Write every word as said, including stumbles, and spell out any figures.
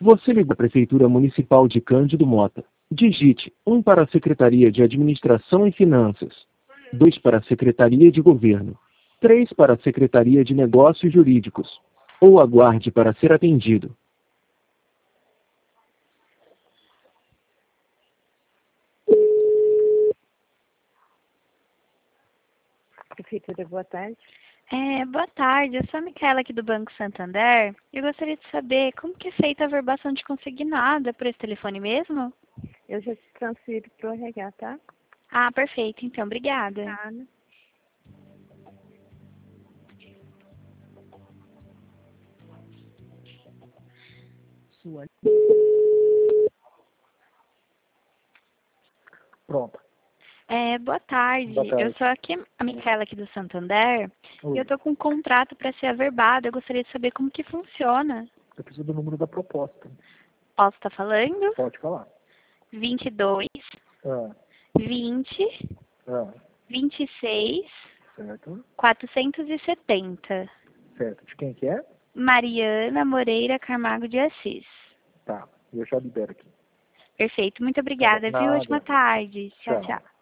Você ligou à Prefeitura Municipal de Cândido Mota. Digite um para a Secretaria de Administração e Finanças, dois para a Secretaria de Governo, três para a Secretaria de Negócios Jurídicos, ou aguarde para ser atendido. Prefeitura, boa tarde. É, boa tarde, eu sou a Micaela aqui do Banco Santander. Eu gostaria de saber como que é feita a verbação de consignado. É por esse telefone mesmo? Eu já te transfiro para o R H, tá? Ah, perfeito. Então, obrigada. Nada. Sua. Pronto. É, boa tarde. Boa tarde. Eu sou aqui a Micaela aqui do Santander. Oi. E eu tô com um contrato para ser averbado. Eu gostaria de saber como que funciona. Eu preciso do número da proposta. Posso estar falando? Pode falar. vinte e dois, Ah, vinte, ah, vinte e seis, certo. quatrocentos e setenta. Certo. De quem que é? Mariana Moreira Camargo de Assis. Tá. Eu já libero aqui. Perfeito. Muito obrigada, viu? Nada. Ótima tarde. Tchau, Tchau. tchau.